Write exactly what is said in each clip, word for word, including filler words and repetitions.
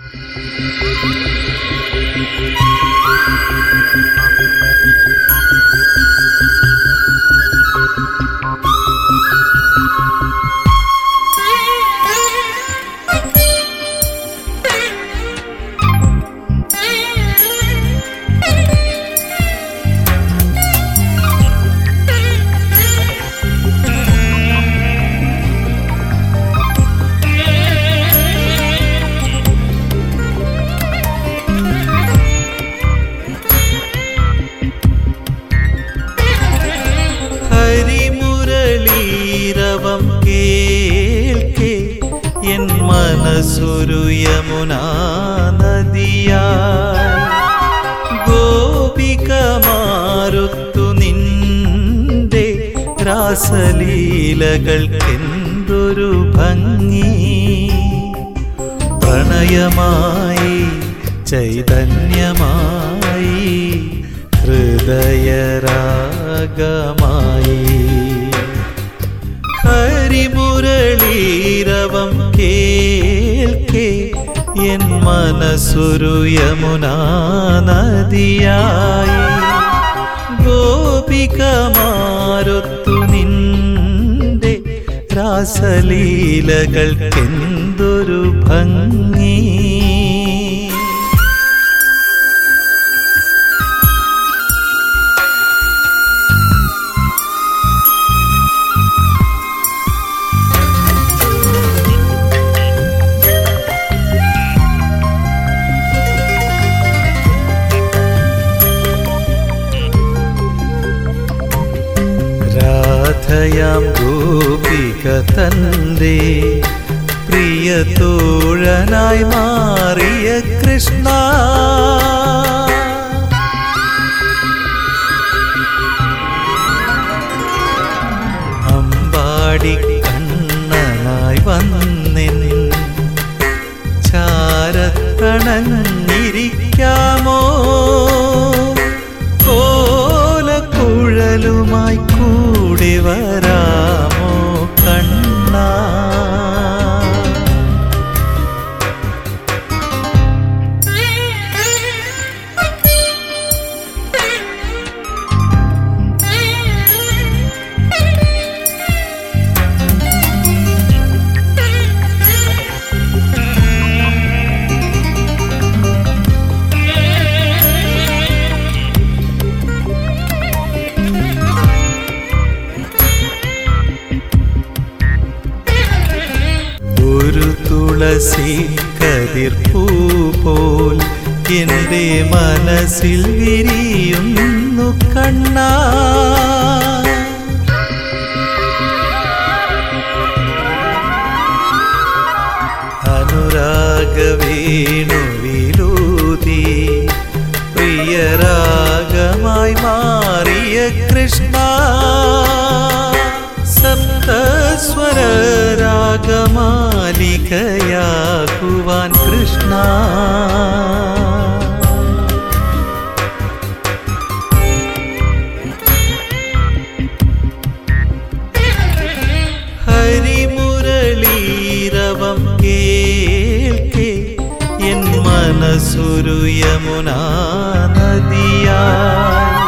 മനസ്സൊരു യമുനാ നദിയായി ഗോപികമാരുത്തു നിന്റെ രാസലീലകൾക്കെന്തൊരു ഭംഗി. പ്രണയമായി ചൈതന്യമായി ഹൃദയരാഗമായി ഹരിമുരളീരവം കേൾക്കേ എൻ മനസ്സൊരു യമുനാ നദിയായി ഗോപികമാരൊത്തു നിന്റെ രാസലീലകൾക്കെന്തൊരു ഭംഗി. രാധയാം ഗോപിക തന്റെ പ്രിയ തോഴനായി മാറിയ കൃഷ്ണ, അമ്പാടി കണ്ണനായി വന്നിൻ ചാരത്തണഞ്ഞിരിക്കാമോ, കോലക്കുഴലുമായി കൂടി വരാമോ കണ്ണ. തുളസി കതിർപ്പൂ പോൽ എൻ്റെ മനസ്സിൽ വിരിയുന്നു കണ്ണ. അനുരാഗവേണുവിലൂതി പ്രിയരാഗമായി മാറിയ കൃഷ്ണ, സപ്തസ്വരരാഗമാലികയാകുവാൻ കൃഷ്ണ. ഹരിമുരളീരവം കേൾക്കേ എൻ മനസ്സൊരു യമുനാ നദിയായി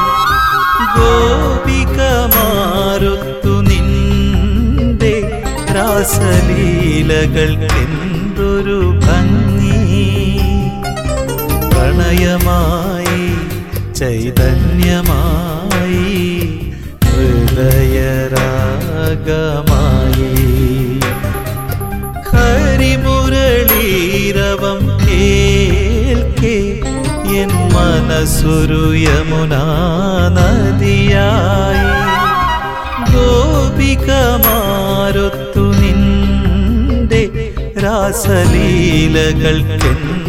ഗോപികമാരുത്തു നിന്റെ രാസലീലകൾക്കെന്തൊരു ഭംഗി. പ്രണയമായി ചൈതന്യമായി ഹൃദയരാഗമായി ഹരിമുരളീരവം കേൾക്കേ എൻ മനസ്സൊരു യമുനാ നദിയായി ഗോപികമാരൊത്തു നിന്റെ രാസലീലകൾക്കെന്തൊരു